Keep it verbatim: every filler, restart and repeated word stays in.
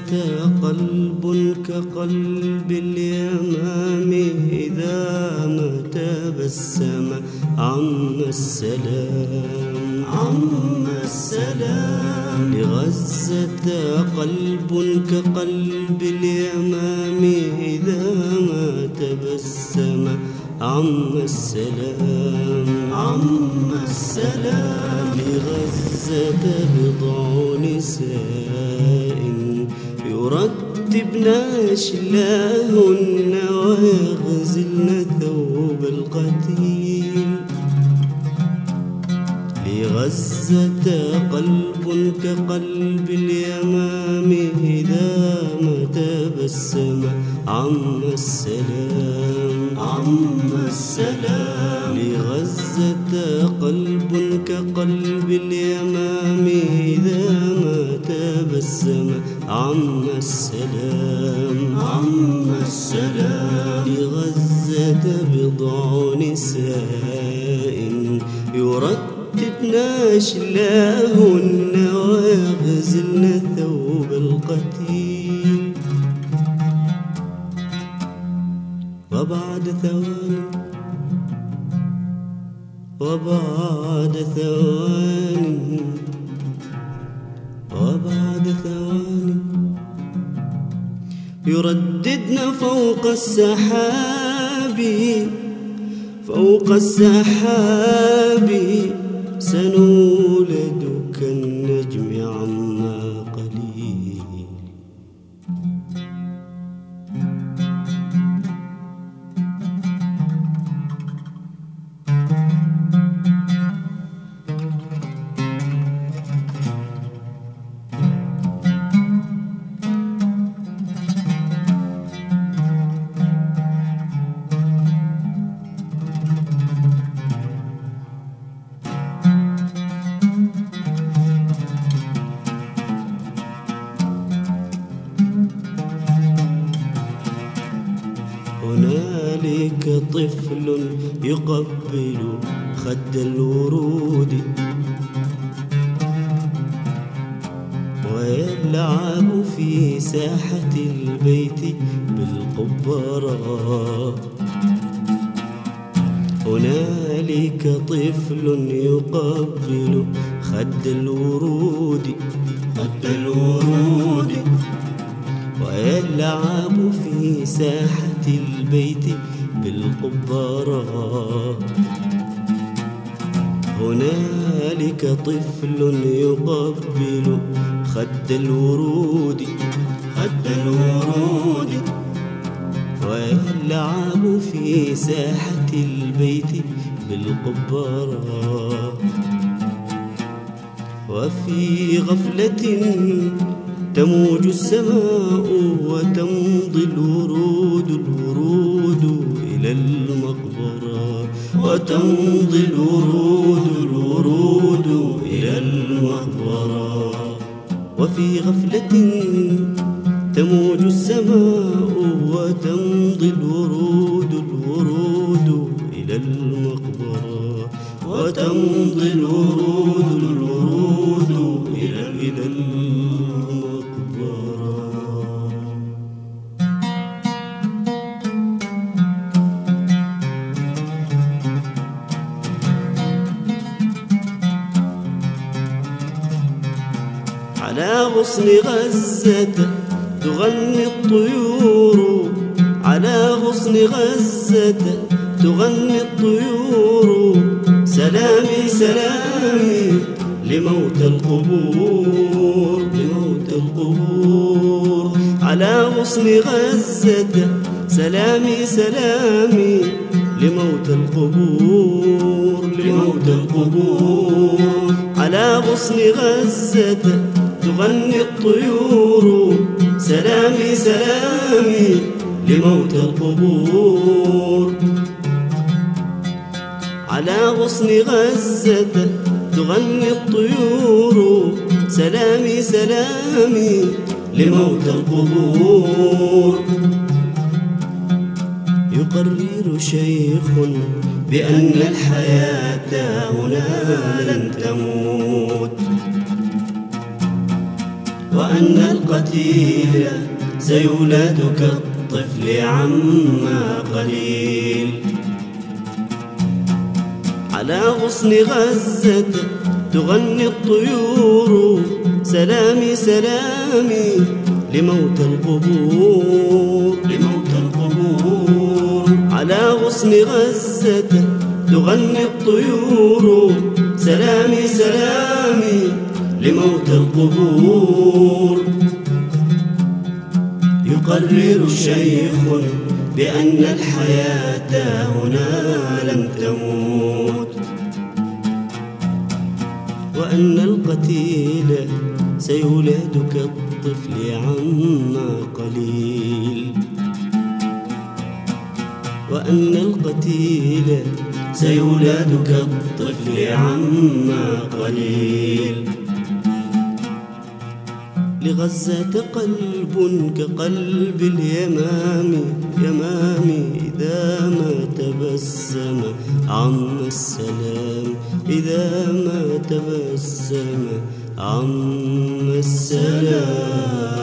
قلب كقلب اليمام إذا ما تبسم عم السلام عم السلام. لغزة قلب كقلب اليمام إذا ما تبسم عم السلام عم السلام. لغزة بضع نساء يرتبن أشلاهن ويغزلن ثوب القتيل. لغزة قلب كقلب اليمام إذا ما تبسم عم السلام عم السلام. لغزة قلب كقلب اليمام إذا ما تبسم عم السلام عم السلام. لغزة بضع نساء يرتبن أشلاهن ويغزلن ثوب القتيل. وبعد ثواني وبعد ثواني وبعد ثواني يرددن فوق السحاب فوق السحاب. سنولد كالنجم عما قليل. هنالك طفل يقبل خد الورود ويلعب في ساحة البيت بالقبارة. هنالك طفل يقبل خد الورود خد الورود ويلعب في ساحة البيت بالقبارة. هنالك طفل يقبل خد الورود خد الورود ويلعب في ساحة البيت بالقبارة. وفي غفلة تموج السماء وتمضي الورود الورود إلى المقبرة وتمضي الورود الورود إلى المقبرة. وفي غفلة تموج السماء وتمضي الورود الورود إلى المقبرة وتمضي الورود الورود إلى إلى على غصن غزة تغني الطيور على غصن غزة تغني الطيور. سلامي سلامي لموت القبور لموت القبور. على غصن غزة سلامي سلامي لموت القبور لموت القبور. على غصن غزة تغني الطيور. سلامي سلامي لموت القبور. على غصن غزة تغني الطيور. سلامي سلامي لموت القبور. يقرر شيخ بأن الحياة هنا لن تموت وأن القتيل سيولد كالطفل عما قليل. على غصن غزة تغني الطيور سلامي سلامي لموت القبور، لموت القبور. على غصن غزة تغني الطيور سلامي سلامي لموت القبور. يقرر شيخ بأن الحياة هنا لم تموت، وأن القتيل سيولد كالطفل عما قليل، وأن القتيل سيولد كالطفل عما قليل. لغزة قلب كقلب اليمام، يمامي إذا ما تبسم عم السلام، إذا ما تبسم عم السلام.